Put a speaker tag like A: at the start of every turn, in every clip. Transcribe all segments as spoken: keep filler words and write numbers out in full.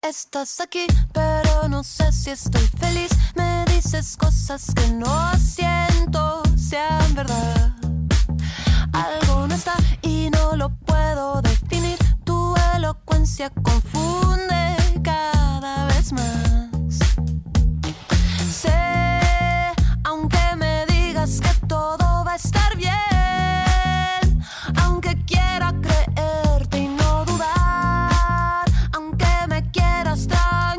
A: estás aquí, pero no sé si estoy feliz. Me dices cosas que no siento sean verdad. Algo no está y no lo puedo definir. Tu elocuencia confunde cada vez más. Sé, aunque me digas que todo va a estar bien, aunque quiera creerte y no dudar, aunque me quieras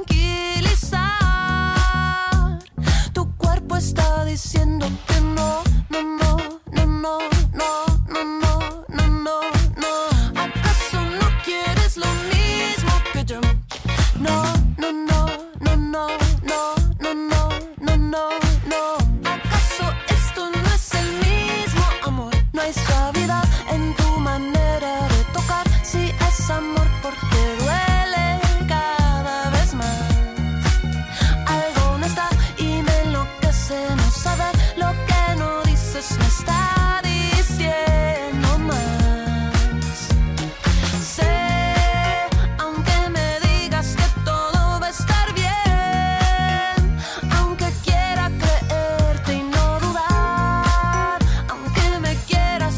A: tranquilizar, tu cuerpo está diciendo que no, no, no, no, no, no, no, no, no, no, no. ¿Acaso no quieres lo mismo que yo? No, no, no, no, no, no, no, no, no, no, no. ¿Acaso esto no es el mismo amor? No hay suavidad en tu manera de tocar. Si es amor, porque duele cada vez más. Algo no está y me enloquece no saber. Lo que no dices me está diciendo más. Sé, aunque me digas que todo va a estar bien, aunque quiera creerte y no dudar, aunque me quieras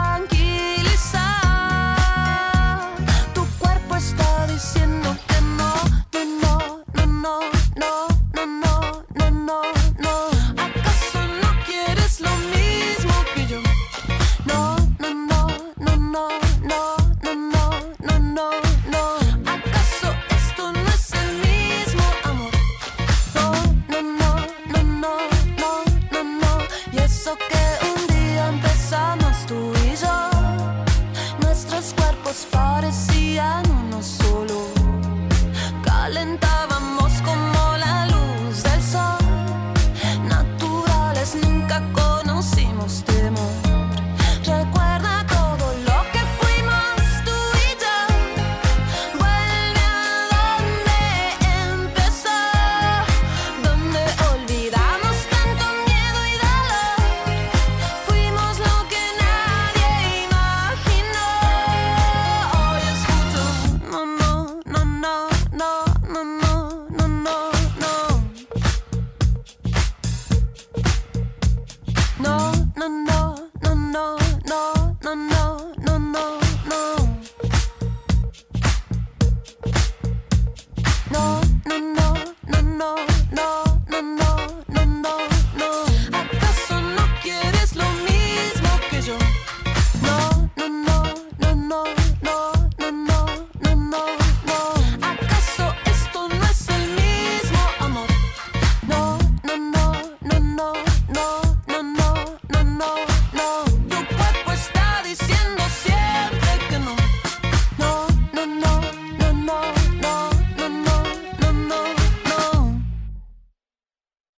A: tranquilizar, tu cuerpo está diciendo que no, no, no, no, no, no, no, no, no, no. ¿Acaso no quieres lo mismo que yo? No, no, no, no, no, no, no, no, no, no, no. ¿Acaso esto no es el mismo amor? No, no, no, no, no, no, no, no. Y eso que un día empezamos tú y yo, nuestros cuerpos parecían uno solo, calentados